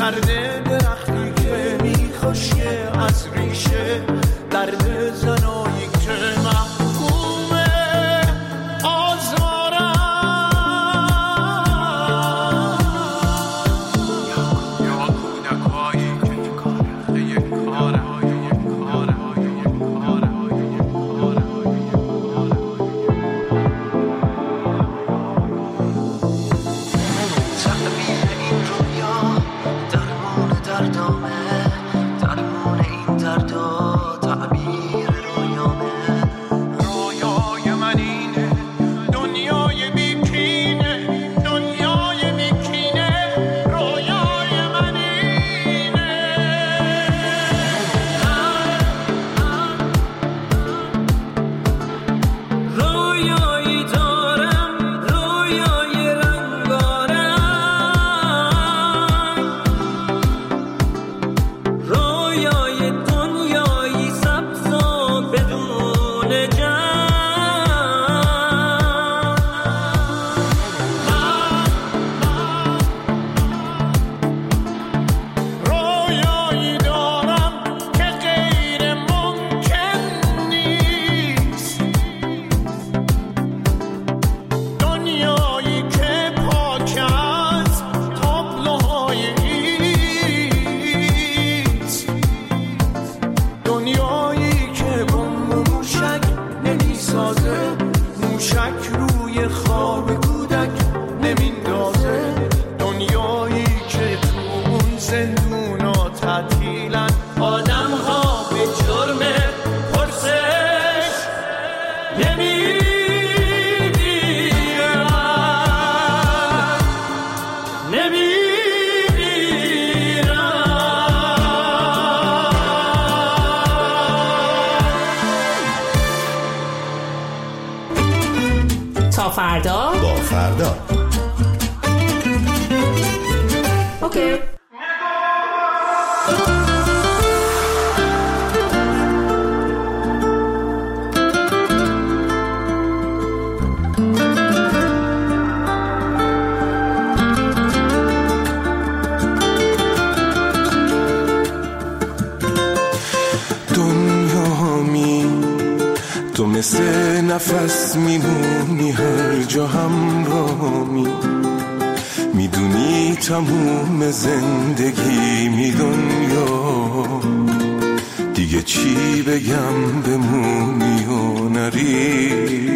درد درختی که میخوشه از ریشه، درد زنایی که محکومه آزارم. یا کودکایی که یک کاره فردا با فردا. اوکی. تو مثل نفس میمونی هر جا همراهمی، میدونی تموم زندگی می دنیا، دیگه چی بگم بمونی و نری.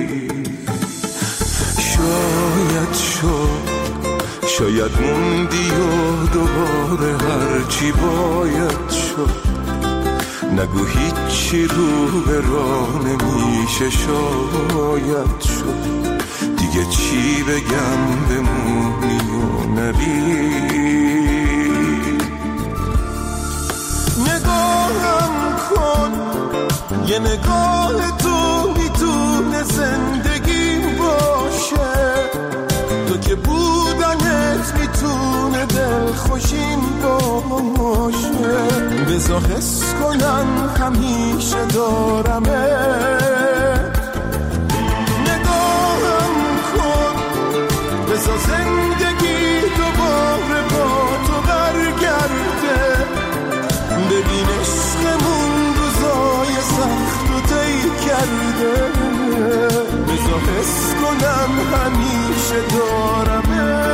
شاید موندی و دوباره هرچی باید شد، نگو هیچی رو به راه نمیشه شاید شد، دیگه چی بگم بمونی و نری. نگاهم کن یه نگاه تو میتونه زندگی باشه، تو که بودنت میتونه دلخوشیم باشه، بذار حس کنم همیشه دارمه. نگاهم کن بذار زندگی دوباره با تو برگرده، ببین عشقمون روزای سخت رو طی کرده، بذار حس کنم همیشه دارمه.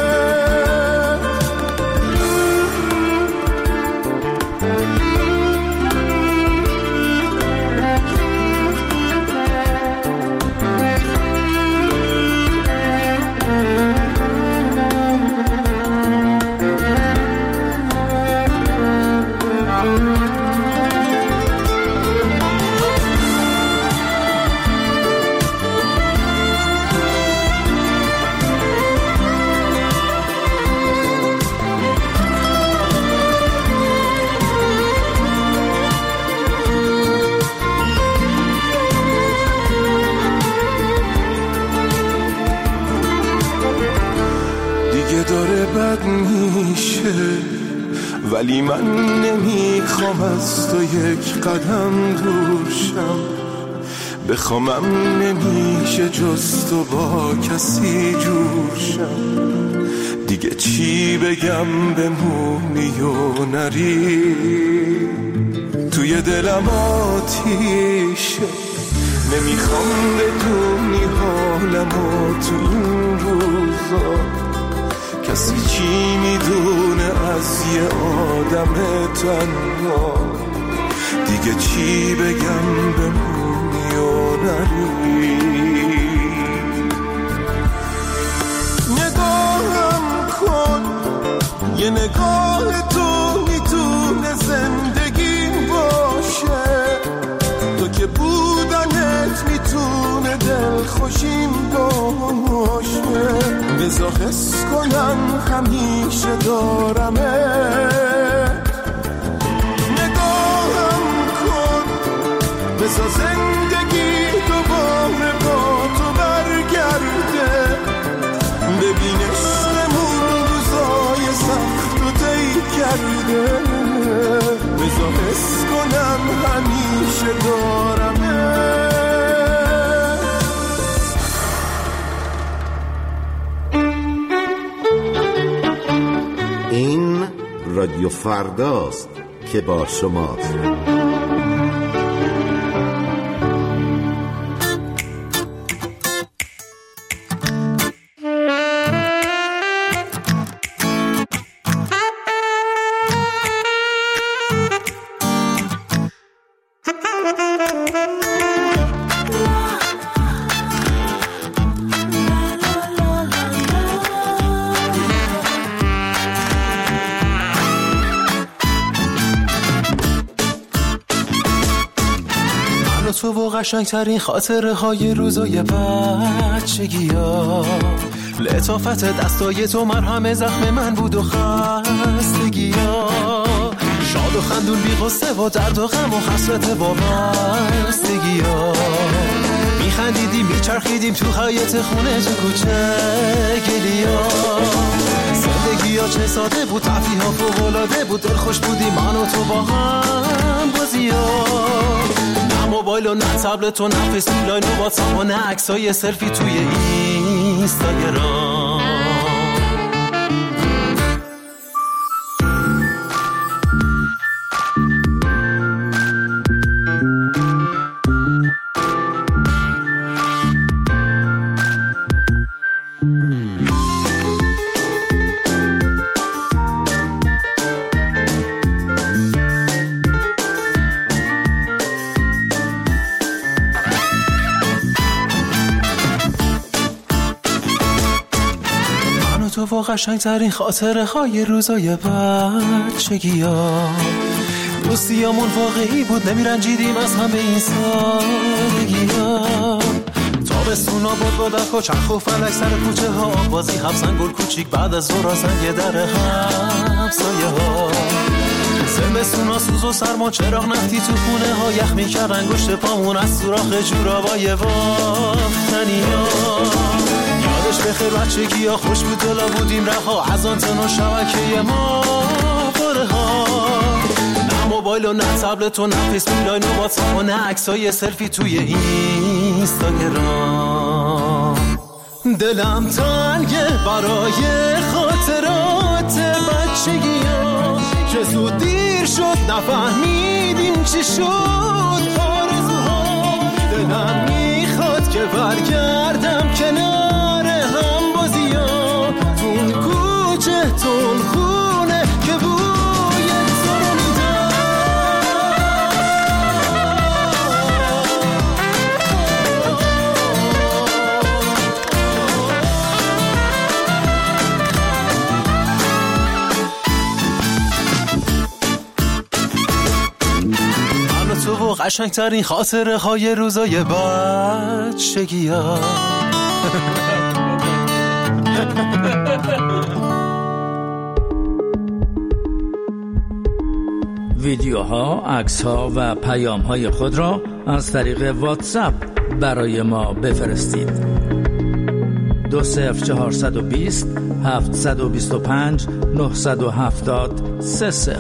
داره بد میشه ولی من نمیخوام از تو یک قدم دور شم، بخوامم نمیشه جز تو با کسی جور شم، دیگه چی بگم بمونی و نری. توی دلم آتیشه، نمیخوام بدونی حالمو تو این روزا. کسی چی میدونه از یه آدم تنها؟ دیگه چی بگم بمونی و نری. نگاهم کن، یه نگاه تو میتونه زندگیم باشه. تو که بودنت میتونه دلخوشیم باشه. بذار حس کنم همیشه دارمه. نگاهم کن، بذار زندگی دوباره با تو برگرده. ببین عشقمون روزای سخت و طی کرده. بذار حس کنم همیشه دارمه. این رادیو فرداست که با شماست. تو و قشنگترین خاطره های روزای بچگی ها. لطافت دستای تو مرهم زخم من بود و خستگی ها. شاد و خندون بی غصه و درد و غم و حسرت وابستگی ها. میخندیدیم میچرخیدیم تو حیاط خونه تو کوچه گلیا. زندگی ها چه ساده بود، تفریح ها فوق‌العاده بود. دل خوش بودیم من و تو با هم بازی ها. نه موبایل و نه تبلت و نه فیسبوک لاین و واتساپ و نه عکسای سلفی توی اینستاگرام. تو و قشنگترین خاطره های روزای بچگی ها. دوستیامون واقعی بود، نمیرنجیدیم از همه این سادگی ها. تابستونا بود با دخ و چرخ و فلک سر کوچه ها. بازی حبسن گل کوچیک بعد از ظهر سنگ در همسایه ها. زمستونا سوز و سرما چراغ نفتی تو خونه ها. یخ میکرد انگشت پامون از سوراخ جورابای وافتنی ها. یادش بخیر بچگی ها، خوش بود دلا بودیم رها. از آنتن و شبکه ما باره ها. نه موبایل و نه تبلت و نه فیسبوک لاین و واتساپ و نه عکسای سلفی توی اینستاگرام. دلم تنگه برای خاطرات بچگی ها که زود دیر شد نفهمیدیم چی شد آرزوها. دلم میخواد که برگردم کنار هم بازی ها. تون کوچه تون خونه که بوی تو رو میدم. تو و قشنگترین خاطره های روزای بچگی ها. ویدیوها، عکس‌ها و پیام‌های خود را از طریق واتساپ برای ما بفرستید. 20420 725 970 30.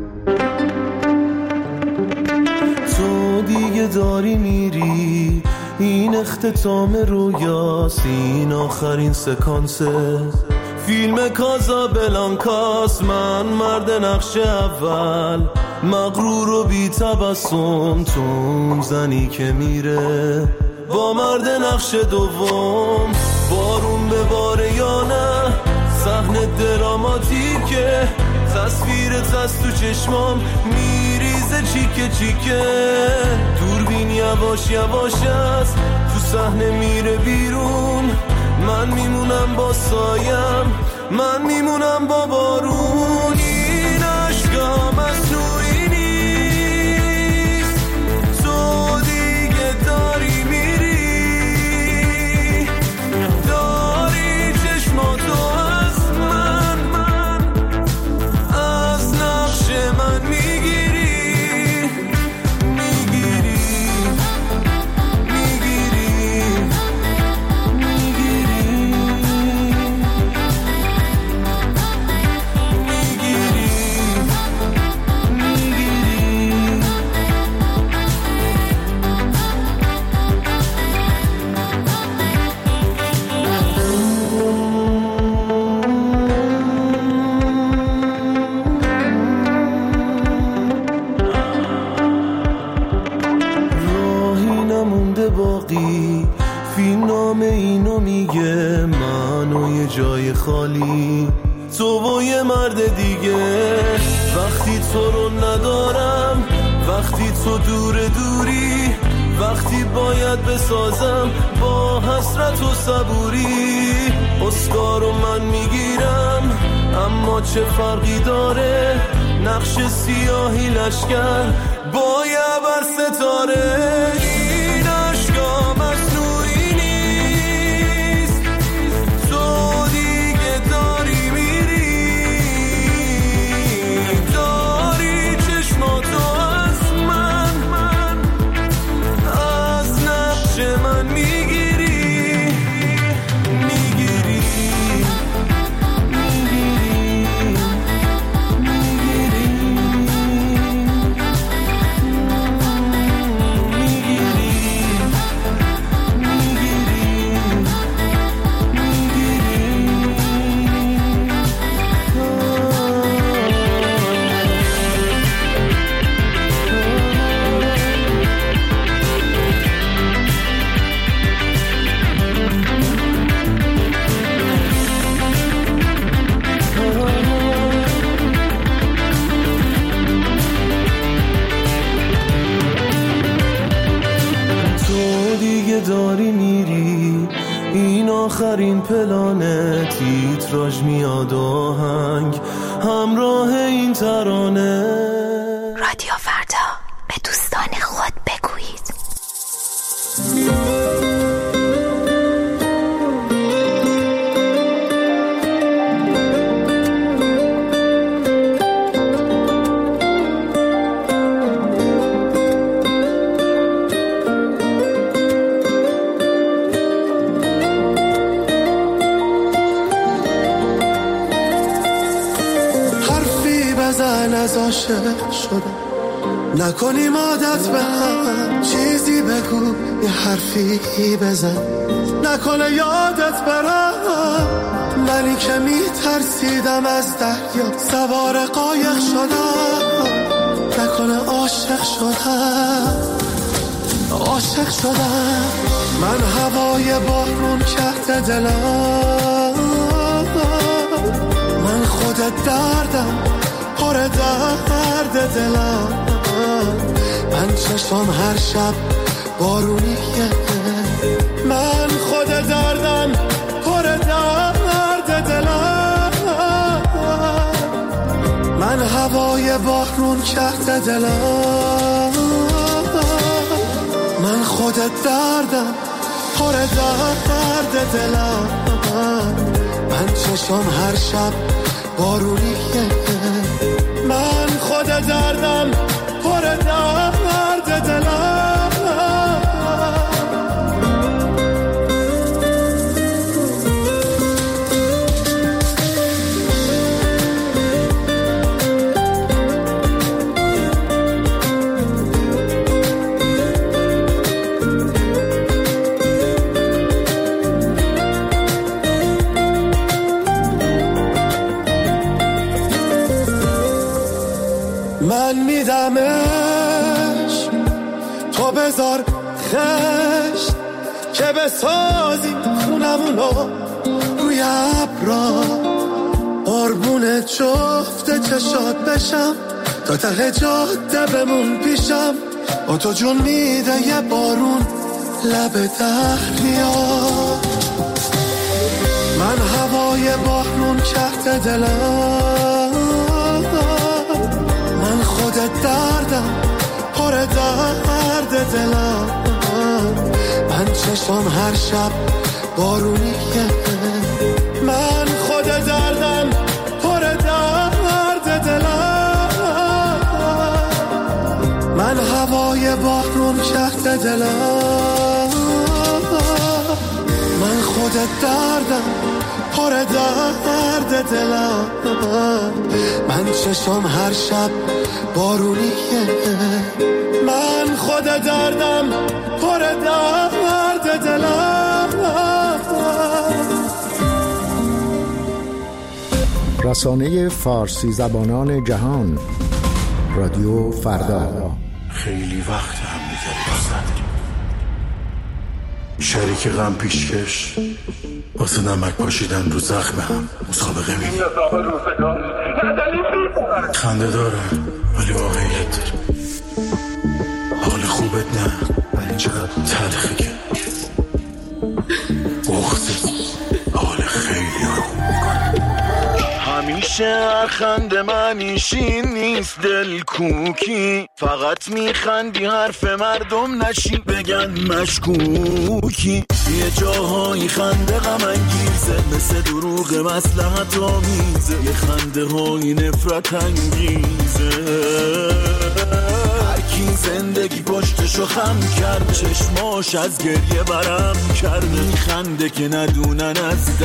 تو دیگه داری میری این اختتام رویاست، این آخرین سکانسه فیلم کازابلانکاست. من مرد نقش اول، مغرور و بی تبسم، تو اون زنی که میره با مرد نقش دوم. بارون بباره یا نه، صحنه دراماتیکه، تصویرت از تو چشمام میریزه چیکه چیکه. دوربین یواش یواش است، تو صحنه میره بیرون. من میمونم با سایم، من میمونم با بارون. این عشقا مصنوعی نیست، تو دیگه داری میری، داری چشماتو از من از نقش من میگیری. جای خالی تو و یه مرد دیگه. وقتی تو رو ندارم، وقتی تو دوری، وقتی باید بسازم با حسرت و صبوری. اسکارو من میگیرم، اما چه فرقی داره؟ نقش سیاهی لشکر با یه بر ستاره. این عشقا مصنوعی نیست، تو دیگه داری میری، داری چشماتو از من از نقش من میگیری. داری میری، این آخرین پلانه، تیتراژ میاد آهنگ همراه این ترانه. رادیو فردا، به دوستان خود بگویید. از عاشق شدم، نکنیم عادت به هم، چیزی بگو یه حرفی بزن، نکنه یادت برم. منی که میترسیدم از دریا سوار قایق شدم، نکنه عاشق شدم. من هوای بارون کرده دلم، من خودت دردم پر درد دلم. من چشم هر شب بارونیه، من خود دردم پر درد دلم. من هوای بارون کرده دلم، من خود دردم پر درد دلم. من چشم هر شب بارونیه، من خود دردم پر درد دلم. من میدمش، تو بذار خشت که بسازی خونمونو روی ابرا، قربون جفت چشات بشم تا ته جاده بمون پیشم، با تو جون میده یه بارون لب دریا. من هوای بارون کرده دلم، من خودت دردم پر درد دلم، من چشم هر شب بارونیه، من خودت دردم پر درد دلم، من هوای بارون کرده دلم، من خودت دردم پر درد دلم، من چشم هر شب بارونیه، من خودت دردم پر درد دلم. رسانه فارسی زبانان جهان، رادیو فردا. خیلی وقت هم دیگه دوست نداریم، شریک غم پیشکش، واسه نمک پاشیدن رو زخم هم مسابقه میدیم. خنده داره ولی واقعیت داره، حال خوبت نه ولی چقدر تلخه که بغضت حال خیلی ها خوب میکنه. همیشه هر خنده منیشین نیست دل کوکی، فقط میخندی حرف مردم نشی بگن مشکوکی، یه جاهایی خنده غم انگیزه مثل دروغ مصلحت آمیزه، یه خنده های نفرت انگیزه. هرکی زندگی پشتشو خم کرد، چشماش از گریه برم کرد، میخنده که ندونن از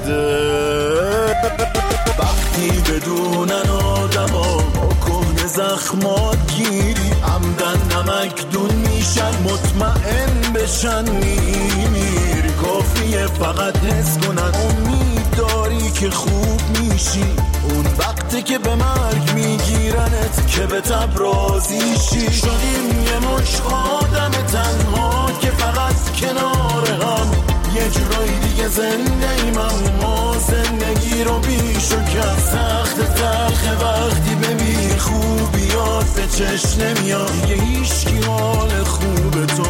درده. وقتی بدونن آدم ها کهنه زخمات گیری، عمدن نمک دون میشن مطمئن بشن میمیری، کافیه فقط حس کنن امید داری که خوب میشی، اون وقتی که به مرگ میگیرنت که به تب راضی شی. شدیم یه مش آدم تنها که فقط کنار هم، یه جورایی دیگه زنده ایم اما زندگی رو بیش و کم سخت تلخه وقتی ببینی خوبیات به چشم نمیاد، دیگه هیچکی حال خوب تو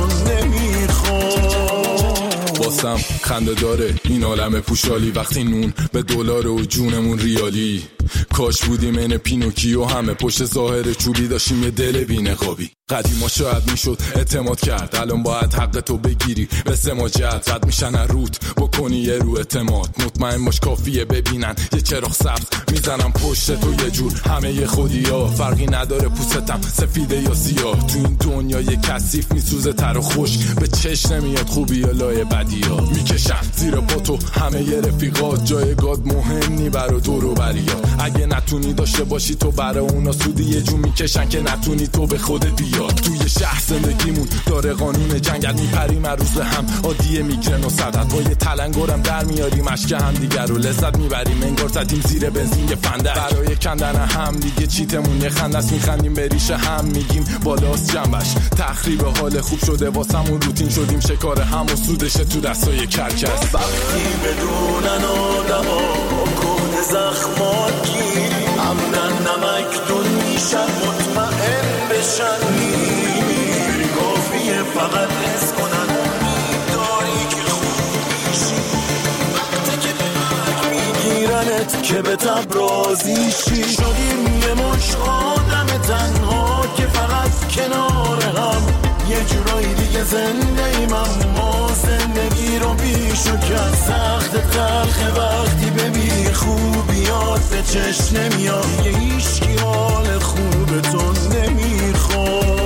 نمیخواد. واسم خنده داره این عالم پوشالی، وقتی نون به دلار و جونمون ریالی، کاش بودیم این پینوکیو همه پشت ظاهر چوبی داشتیم یه دل بی‌نقابی. قدیما شاید میشد اعتماد کرد، الان باید حق تو بگیری به سماجت، رد میشن روت بکنی یه رو اعتماد، مطمئن باش کافیه ببینن یه چراغ سبز میزنم پشت تو یه جور همه یه خودی ها، فرقی نداره پوستم سفیده یا سیاه، تو این دنیا یه کثیف میسوزه تر و خوش به چش نمیاد، خوبی یا لای بدی ها میکشن زیر پا تو همه یه رفیقات، جایگاه مهم نی برا دور و بریا، اگه نتونی داشته باشی تو برا اونا سودی یه جون میکشن که نتونی تو به خودت بیا. توی شهر زندگیمون داره قانون جنگل، میپریم روز هم عادیه میگرن و صدت، با یه تلنگرم در میاریم اشک هم دیگر رو لذت میبریم، انگار زدیم زیر بنزین یه فندک، برای کندن هم دیگه چیتمون یه خندست، میخندیم به ریشه هم میگیم بالاست جنبش، تخریب حال خوب شده واسمون روتین شدیم شکار هم و سودشه تو دستای کرکس. وقتی بدونن آدما کهنه زخمات گیری، عمدن نمک دون میشن مطمئن بشن میمیری، کافیه فقط حس کنن امید داری که خوب میشی، وقتی که به مرگ میگیرنت که به تب راضی شی. شدیم یه مش آدم تنها که فقط کنار هم، یه جورایی دیگه زنده ایم اما زندگی رو بیش و کم سخت تلخه وقتی ببینی خوبیات به چشم نمیاد، یه هیچکی حال خوب تو نمیخواد.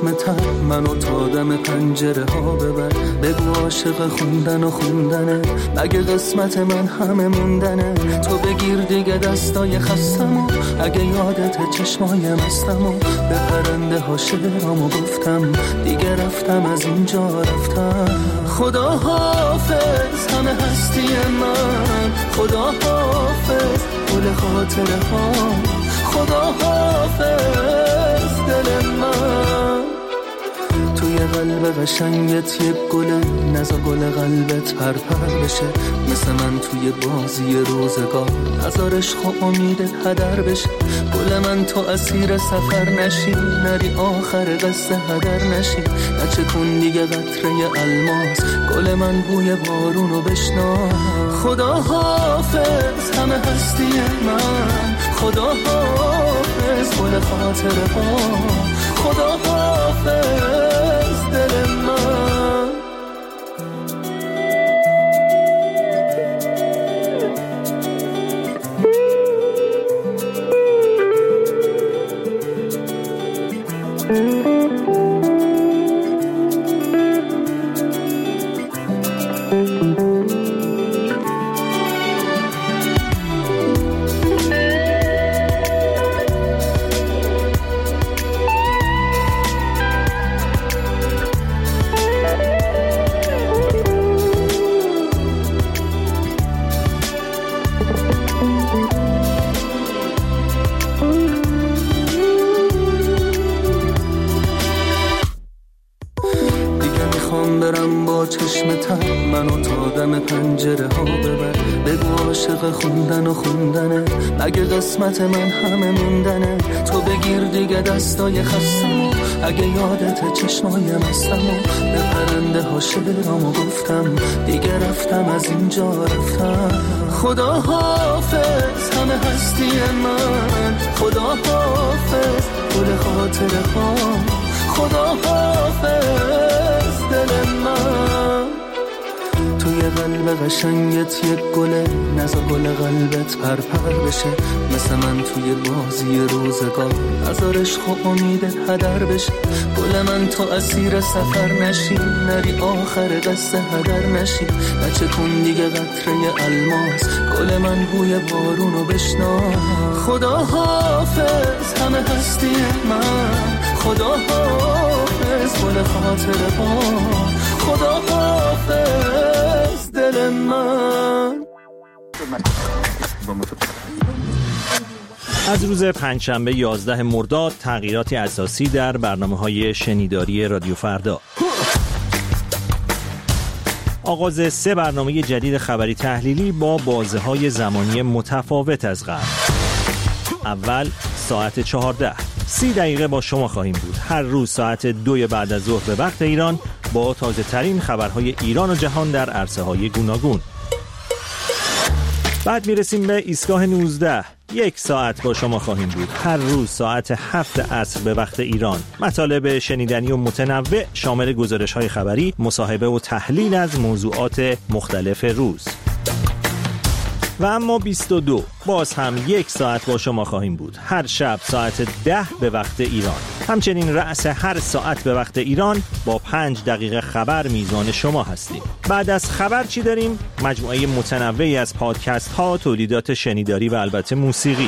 چشمت منو تا دم پنجره ها ببر. بگو عاشق خوندن و خوندنه، مگه قسمت من همه موندنه. تو بگیر دیگه دستای خستمو، اگه یادت چشمای مستمو. به پرنده ها شعرامو گفتم، دیگه رفتم از اینجا رفتم. خدا حافظ همه هستی من، خدا حافظ گل خاطره ها، خدا حافظ دل من. توی قلب قشنگت یک گله، نزا گل قلبت پرپر بشه. مثل من توی بازی روزگار، نزار عشق و امیدت هدر بشه. گل من تو اسیر سفر نشی، نری آخر قصه هدر نشی. نچه کن دیگه قطره الماس، گل من بوی بارونو بشنا. خدا حافظ همه هستی من، خدا حافظ گل خاطره ها، خدا حافظ دل من. منو تا دم پنجره ها ببر. بگو عاشق خوندن و خوندنه، اگه قسمت من همه موندنه. تو بگیر دیگه دستای خستمو، اگه یادت چشمای مستمو. به پرنده ها شعرامو گفتم، دیگه رفتم از اینجا رفتم. خدا حافظ همه هستی من، خدا حافظ گل خاطره ها، خدا حافظ دل من. توی قلب قشنگت یک گله، نزا گل قلبت پرپر بشه. مثل من توی بازی روزگار، نزار عشق و امیدت هدر بشه. گل من تو اسیر سفر نشی، نری آخر قصه هدر نشی. نچه کن دیگه قطره الماس، گل من بوی بارونو بشنا. خدا حافظ همه هستی من، خدا حافظ گل خاطره ها، خدا حافظ دل من. از روز پنجشنبه 11 مرداد تغییراتی اساسی در برنامه‌های شنیداری رادیو فردا. آغاز 3 برنامه جدید خبری تحلیلی با بازه‌های زمانی متفاوت از قبل. اول ساعت 14 30 دقیقه با شما خواهیم بود. هر روز ساعت 2 بعد از ظهر به وقت ایران با تازه ترین خبرهای ایران و جهان در عرصه‌های گوناگون. بعد میرسیم به ایستگاه 19. 1 ساعت با شما خواهیم بود. هر روز ساعت 7 عصر به وقت ایران. مطالب شنیدنی و متنوع شامل گزارش‌های خبری، مصاحبه و تحلیل از موضوعات مختلف روز. و اما 22 باز هم 1 ساعت با شما خواهیم بود. هر شب ساعت 10 به وقت ایران. همچنین رأس هر ساعت به وقت ایران با 5 دقیقه خبر میزان شما هستیم. بعد از خبر چی داریم؟ مجموعه متنوعی از پادکست ها، تولیدات شنیداری و البته موسیقی.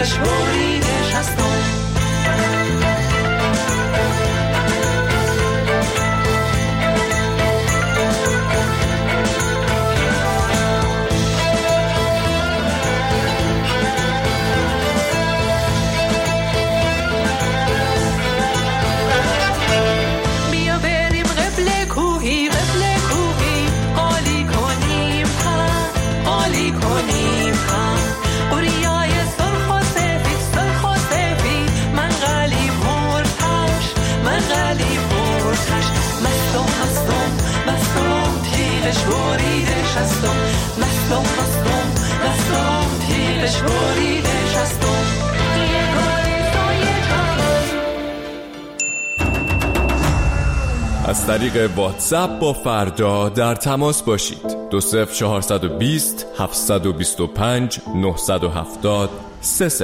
تیغش بریده شستم. بریده شستم. مستم تیغش بریده شستم. از طریق واتساپ با فردا در تماس باشید. 20420 725 970 30.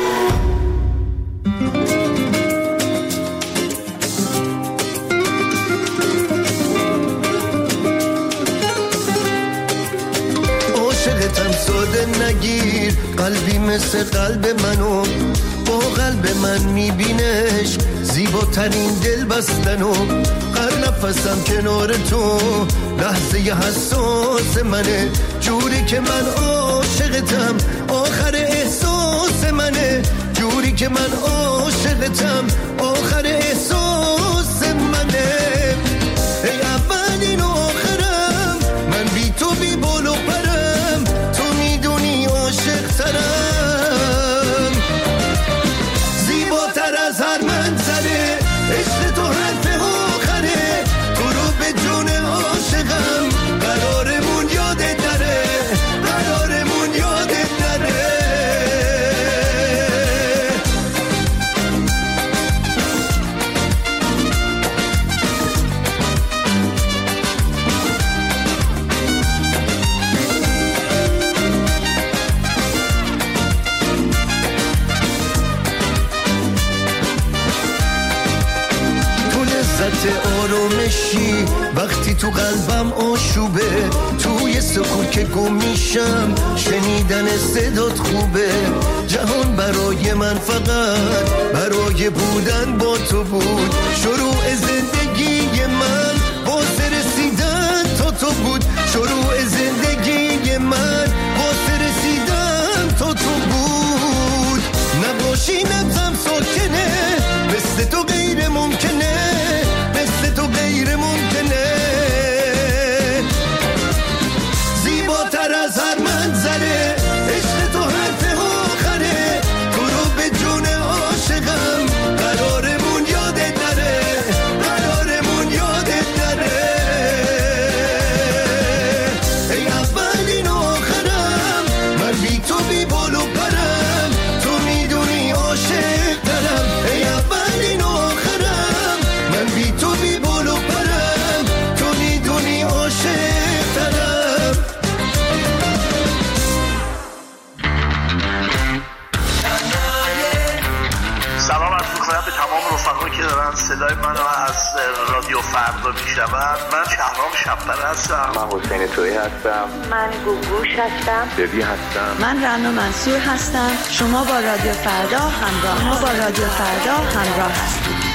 نگیر قلبی مثل قلب منو، با قلب من میبینش زیباترین دل بستنو. هر نفسم کنار تو لحظه حساس منه، جوری که من عاشقتم آخر احساس منه، جوری که من عاشقتم آخر احساس منه. ای اولین و آخرم، من بی تو بی بال و پرم، تو میدونی عاشق ترم، زیباتر از هر منظره، عشق تو حرف آخره، تو رو به جون عاشقم، قرارمون یادت نره، قرارمون یادت نره. آرومشی وقتی تو قلبم آشوبه، توی سکوت که گم میشم شنیدن صدات خوبه. جهان برای من فقط برای بودن با تو بود، شروع زندگی من واسه رسیدن تا تو بود، شروع زندگی من واسه رسیدن تا تو بود. نباشی نبزم ساکنه، مثل تو غیر ممکنه، مثل تو غیر ممکنه، زیباتر از هر منظره، عشق تو حرف آخره، تو رو به جون عاشقم، قرارمون یادت نره، قرارمون یادت نره. ای اولین و آخرم، من بی تو بی بال و پرم، تو میدونی عاشق دارم. ای اولین و آخرم، من بی تو بی بال و پرم، تو میدونی عاشق دارم. سلام عرض می‌کنم به تمام رفقایی که دارن صدای منو از رادیو فردا میشنون. من شهرام شب‌پره هستم. من حسین تویی هستم. من گوگوش هستم. ببی هستم. من رنا منصور هستم. شما با رادیو فردا همراه هستید.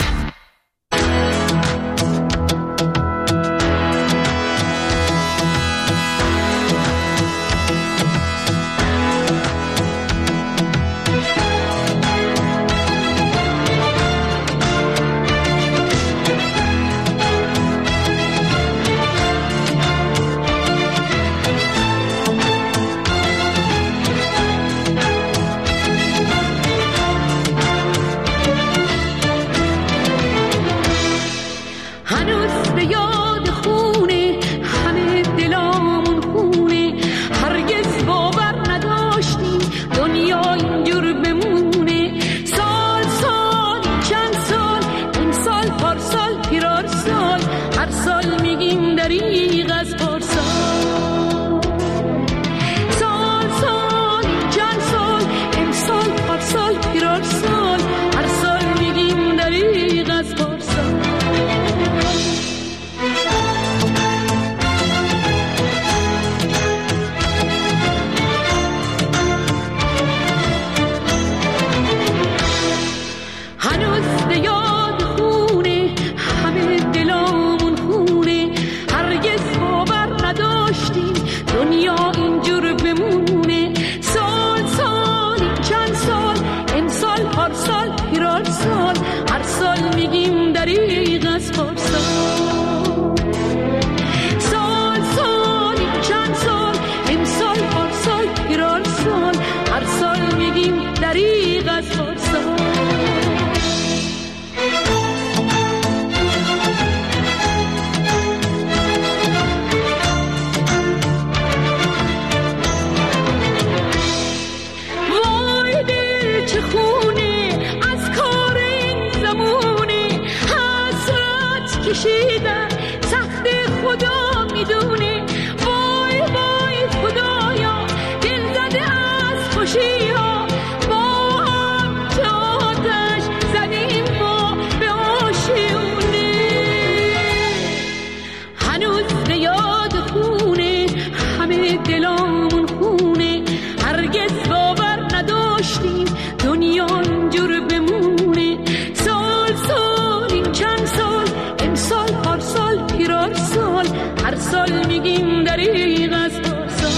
نداشتیم دنیا اینجور بمونه. سال سال این چند سال، امسال پارسال پیرار سال، هر سال میگیم دریغ از پارسال.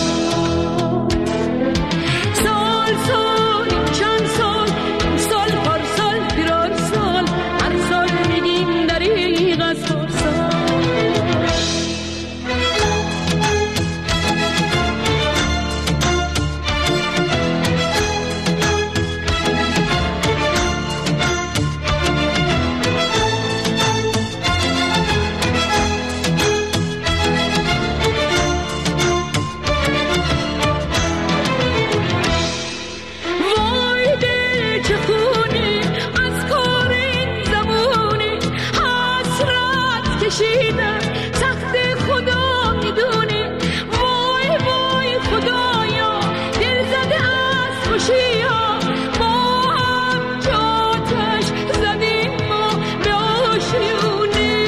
سال سال این چند سال، امسال پارسال پیرار سال، هر سال میگیم دریغ از پارسال. سخت خدا میدونه، وای وای خدایا، دل زده از خوشی ها، ما هم جاتش زدیم ما به آشیونه.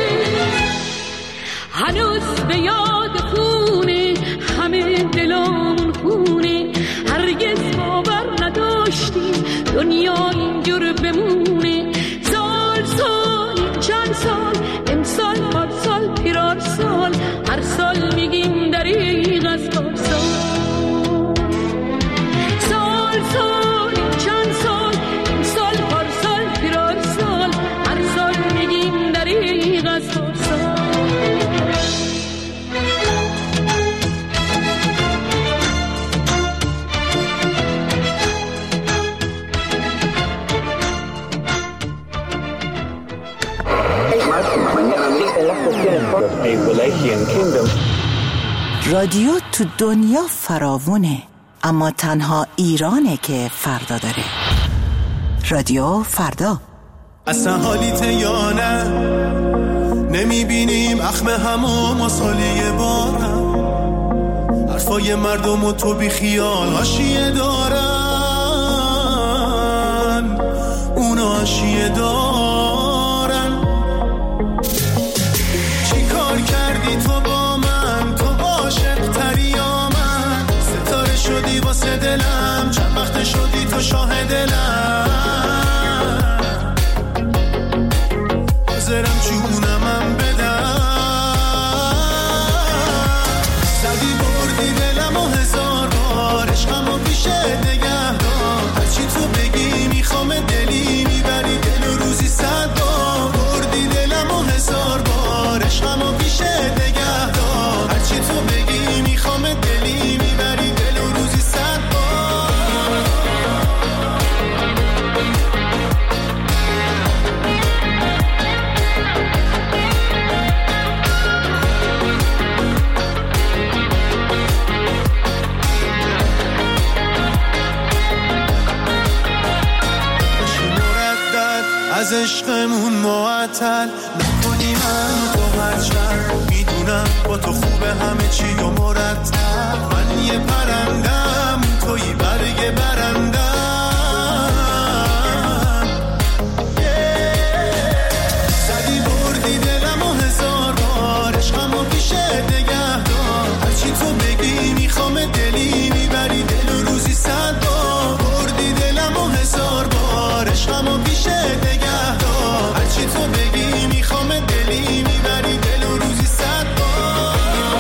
هنوز به یاد خونه همه دلامون خونه، هرگز باور نداشتیم دنیا اینجور بمونه. سال سال چند سال، امسال پارسال پیرار سال، هر سال میگیم دریغ از پارسال. سال سال چند سال، امسال پارسال پیرار سال، هر سال میگیم دریغ از پارسال. رادیو تو دنیا فراوونه، اما تنها ایرانه که فردا داره. رادیو فردا. اصلا حالیت یا نه، نمیبینیم اخم همو مسالی بارم، حرفای مردم و تو بی خیال حاشیه دارن، اونا حاشیه دارن. چی کار کردی تو با من، تو عاشق تری یا من، ستاره شدی واسه دلم، چند وقت شدی تو شاه دلم، حاضرم جونمم بدم. زدی بردی دلم و هزار بار، عشقمو پیشه نگه دار، هرچی تو بگی میخوام دلی میبری دل و روزی 100 بار. بردی دلم و هزار بار، عشقمو پیشه نگه دار، هرچی تو بگی میخوام دلی میبری دل و روزی 100 بار. از عشقمون معطل نکنی من تو هرچند، میدونم با تو خوبه همه چی و مرتب. من یه پرندم توی برگ برندم، زدی بردی دلم و هزار بار، عشقمو پیشه نگه دار، هرچی تو بگی میخوام دلی میبری دل و روزی 100 بار. بردی دلم و هزار بار، عشقمو پیشه نگه دار، هرچی تو بگی میخوام دلی میبری دل و روزی 100 بار.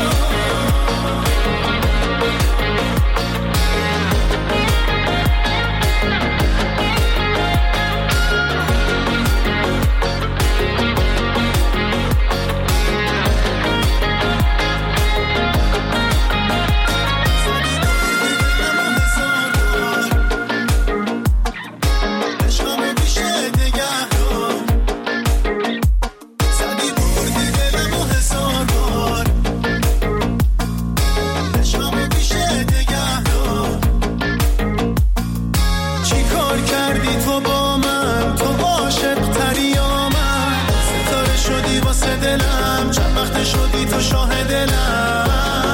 دلم، چند وقت شدی تو شاه دلم،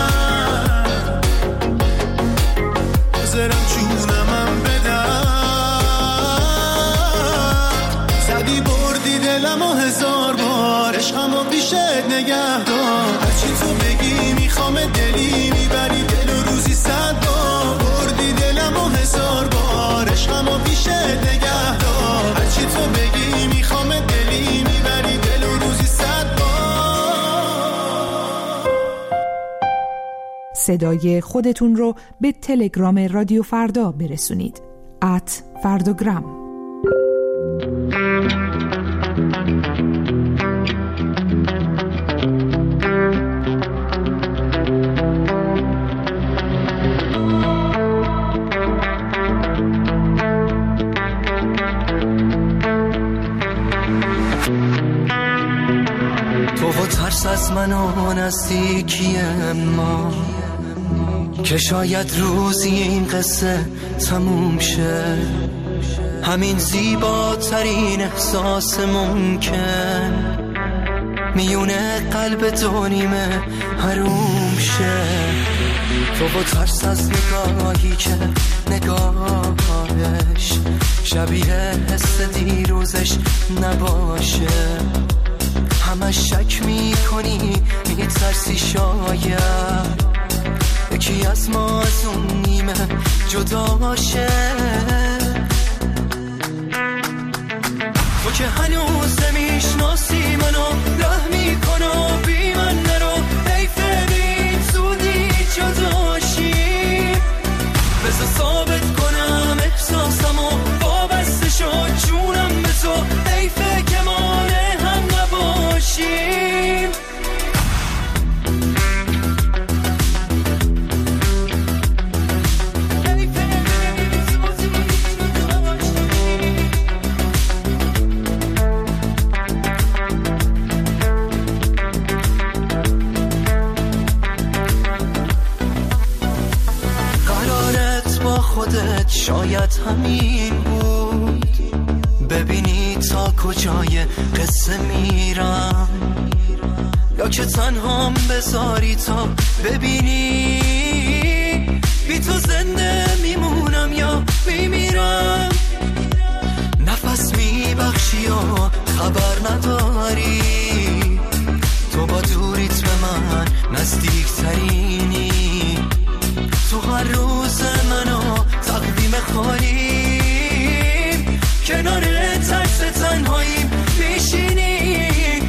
حاضرم جونمم بدم. زدی بردی دلم و هزار بار، عشقمو پیشت نگه دار، هرچی تو بگی میخوام دلی میبری دل و روزی 100 بار. بردی دلم و هزار بار، عشقمو پیشه نگه دار، هرچی تو بگی میخوام دلی میبری دل و روزی 100 بار. صدای خودتون رو به تلگرام رادیو فردا برسونید. @فرداگرام. تو و ترس از من و نزدیکی ما، که شاید روزی این قصه تموم شه. همین زیباترین احساس ممکن میونه قلب دو نیمه حروم شه. تو با ترس از نگاهی که نگاهش شبیه حس دیروزش نباشه. همش شک میکنی میترسی شاید یکی از ما از اون نیمه جدا شه. تو که هنوز نمیشناسی منو، راه میکنو بی من نرو. حیفه بین زودی جداشی، بذار ثابت کنم احساسمو، وابسته شد جونم به تو. حیفه که مانه هم نباشیم. خودت شاید همین بود، ببینی تا کجای قصه میرم، یا که تنهام بذاری تا ببینی بی تو زنده میمونم یا میمیرم. نفس میبخشی و خبر نداری، تو با دوریت به من نزدیک ترینی. تو هر روز منو تقویم خالیم، کنار ترس تنهاییم میشینی.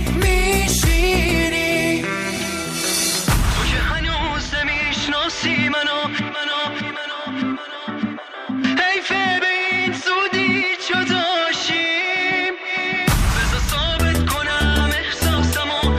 تو که هنوز نمیشناسی منو، حیفه به این زودی جداشیم. بذار ثابت کنم احساسمو،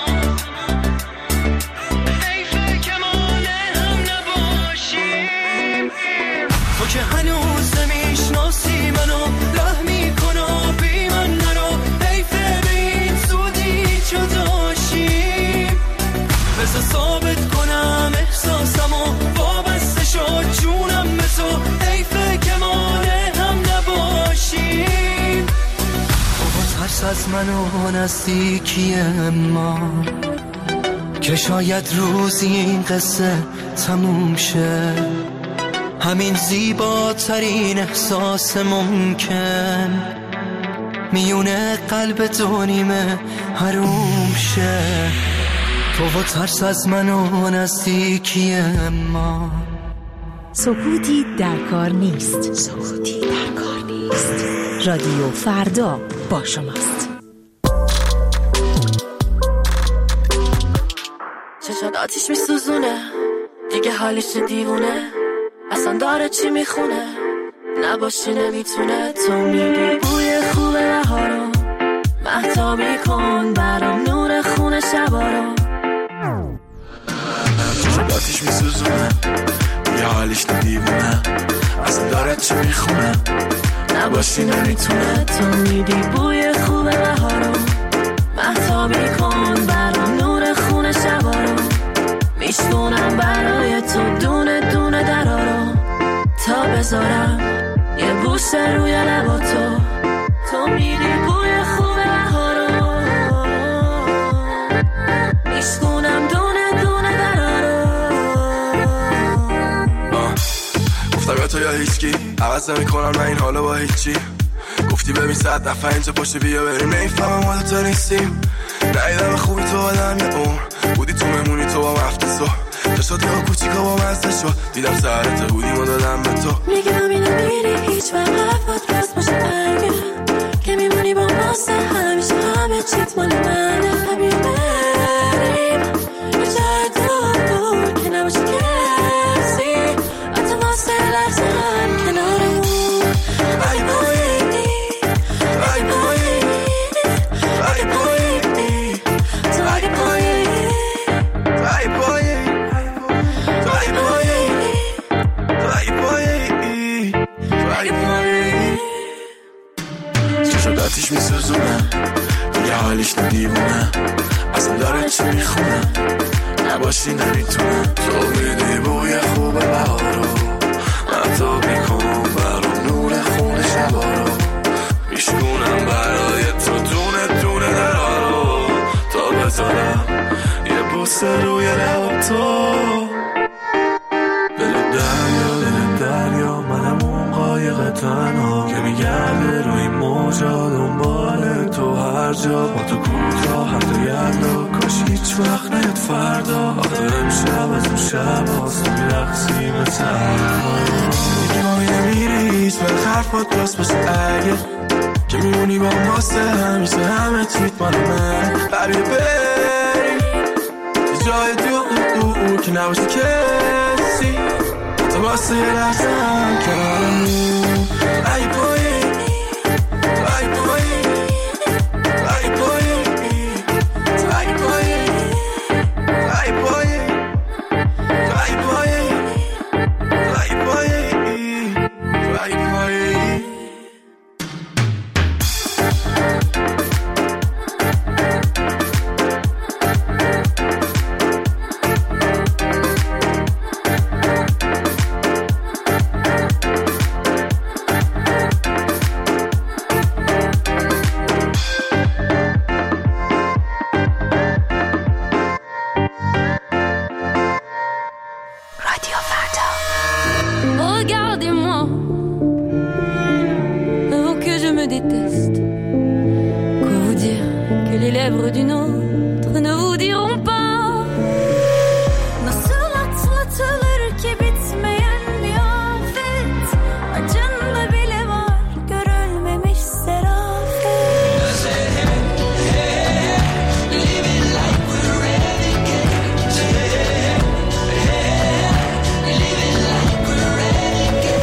حیفه که مانه هم نباشیم. تو که هنوز نمیشناسی منو، راه میکنو بی من نرو. حیفه به این زودی جداشیم. بذار ثابت کنم احساسمو، وابسته شد جونم به تو. حیفه که مانه هم نباشیم. تو با ترس از من و نزدیکی ما، که شاید روزی این قصه تموم شه. همین زیباترین احساس ممکن میونه قلب دو نیمه حروم شه. تو و ترس از من و نزدیکی ما. سکوتی در کار نیست. سکوتی در کار نیست. رادیو فردا با شماست. چشات آتیش میسوزونه، دیگه حالش دیوونه، اصلا داره چی میخونه، نباشی نمیتونه. تو میدی بوی خوب بهارو، مهتابی کن برام نور خونه شبارو. چشات آتیش میسوزونه، دیگه حالش دیوونه، اصلا داره چی میخونه، نباشی نمیتونه. تو میدی بوی خوب بهارو، مهتابی کن برام نور خونه شبارو. میشکنم برای تو دونه دونه درارو، تا بذارم یه بوسه روی لبا تو. تو میری بوی خوب بهارو، میشکنم دونه دونه درارو. گفتم تو یا هیچکی عوض نمی‌کنم من این حالو با هیچی. گفتی ببین 100 دفعه اینجا پشت بیا بریم، نمیفهمم ما دوتا نیستیم. ندیدم خوبی تو آدم یه عمر بودی، تو مهمونی تو با مفت صبح چشات یا کوچیکا با مزه شد دیدم سرت بودیم و دادم به تو میگم اینو میری هیچ وقت حرفات راست باشه برگه که میمونی با ماسه همیشه همه چیت مال منه همین بریم یه جای دور که نباشه کسی حتی واسه لحظه هم کنارمون ای بایی ای بایی ای بایی تو اگه پایی ای بایی ای بایی ای بایی ای بایی چشم آتیش میسوزونم دیگه حالیش ندیوونم اصلا داره چی میخونم نباشی نمیتونم تو میدی بوی خوب بهارو من تو میکنم برام نور خون شبارو میشکونم برای تو دونه دونه درارو تا بذارم یه بوسه روی لب تو دل دریا منم اون قایق تنها که میگرده روی موجا دنبال تو هر جا با تو کوتاه هم تو یلا کاش هیچ وقت نیاد فردا آخه امشب از اون شب هاست میرقصی مثل میگی ما نمیری هیچ وقت حرفات راست باشه اگه که میمونی با ماسه همیشه همه چیت مال من ببی بری جای دور که نباشه کسی تو واسه یه لحظه هم کنارمون ای بایی ای بایی ای بایی ای بایی ای بایی ای بایی ای بایی ای بایی Regardez-moi, vous que je me déteste. Quoi vous dire que les lèvres d'une autre ne vous diront pas. Nasıl atlatılır ki bitmeyen bir afet. Acında bile var görülmemiş serafet. Living like we're renegades. Living like we're renegades.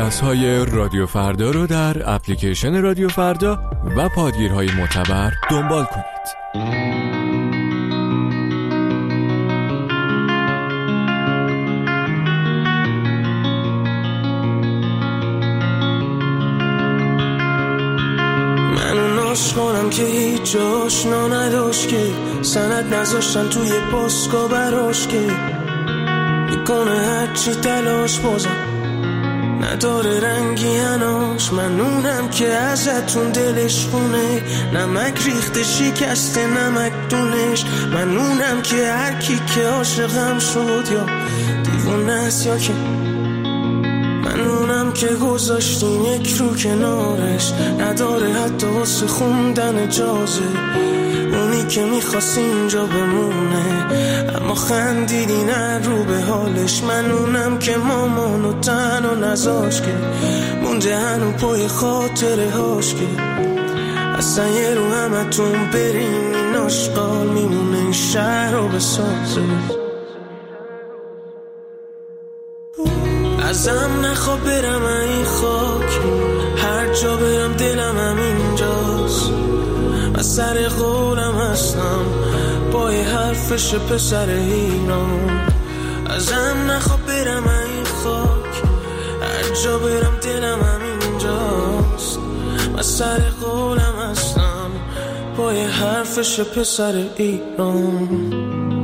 پادکست های رادیو فردا رو در اپلیکیشن رادیو فردا و پادگیرهای معتبر دنبال کنید. کنم که هیچ آشنا نداشت که سند نذاشتن توی پاسکا براش که میکنه هرچی تلاش بازم نداره رنگی هناش. من اونم که ازتون دلش خونه نمک ریخته شکسته نمک دونش. من اونم که هر کی که عاشقم شد یا دیوونه است یا که من اونم که گذاشتین یک رو کنارش نداره حتی واسه خوندن اجازه. اونی که میخواست اینجا بمونه اما خندیدین رو به حالش. من اونم که مامانو تنها نذاش که مونده هنو پای خاطره هاش که اصلا یه رو همتون برین این آشقال میمونه این شهر رو بسازه. ازم نخوا برم این خاک هر جا برم دلم همینجاست. من سر قولم هستم با یه حرفش پسر ایران. ازم نخوا برم این خاک هر جا برم دلم همینجاست. من سر قولم هستم با یه حرفش پسر ایران.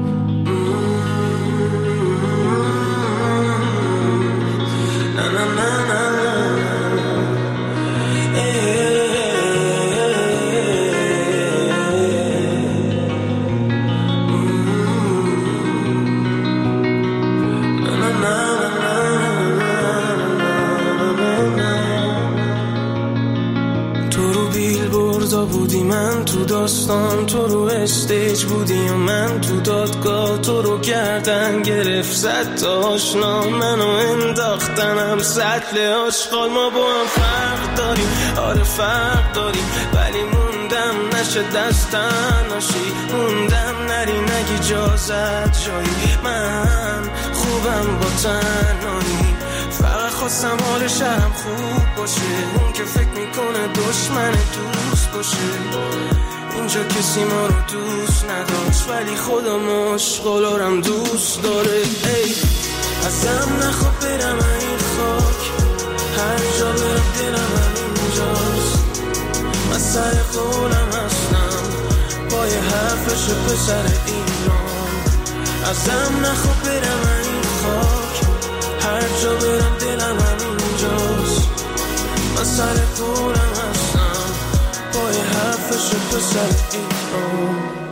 بودی من تو داستان تو رو استیج بودی و من تو دادگاه تو رو گردن گرفت زد تا آشنا منو انداختنم سطل آشغال. ما با هم فرق داریم آره فرق داریم ولی موندم نشه دستن ناشی موندم نری نگی اجازت جایی. من خوبم با تنهایی فقط خواستم حال شهرم خوب باشه. اون که فکر میکنه دشمن دوست باشه اینجا کسی ما رو دوست نداشت ولی خودم عاشقالارم دوست داره. ای ازم نخوا برم این خاک هر جا برم دلم همینجاست. من سر قولم هستم با یه حرفش پسر ایران. ازم نخوا برم این خاک هر جا برم دلم همینجاست. من سر قولم هستم با یه حرفش پسر ایران.